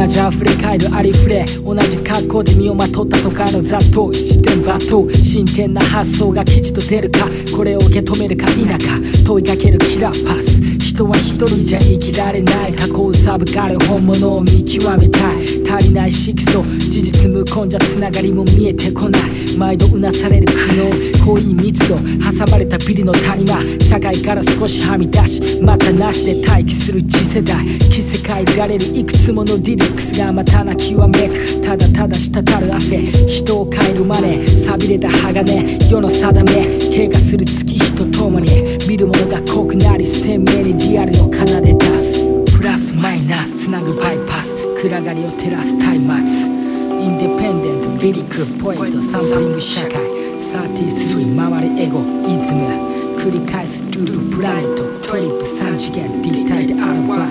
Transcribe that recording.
じ溢れ返るありふれ、同じ格好で身をまとった都会の雑踏、視点抜刀、新鮮な発想が吉と出るか、これを受け止めるか否か問いかけるキラーパス。人は一人じゃ生きられない、過去をさぶかる本物を見極めたい。足りない色素、事実無根じゃつながりも見えてこない。毎度うなされる苦悩、濃い密度、挟まれたビルの谷間、社会から少しはみ出し、またなしで待機する次世代。着せ替えられるいくつものリリックスがまたなきわめく、ただただ滴る汗、人を変えるマネー、錆びれた鋼、世の定め、経過する月日とともに見るものが濃くなり、鮮明にリアルを奏で出す。プラスマイナスつなぐバイパス、暗がりを照らす松明。インディペンデント、リリック、ポイント、サンプリング社会。33回りエゴ、イズム。繰り返すループプラネット。トリップ3次元、立体であるワ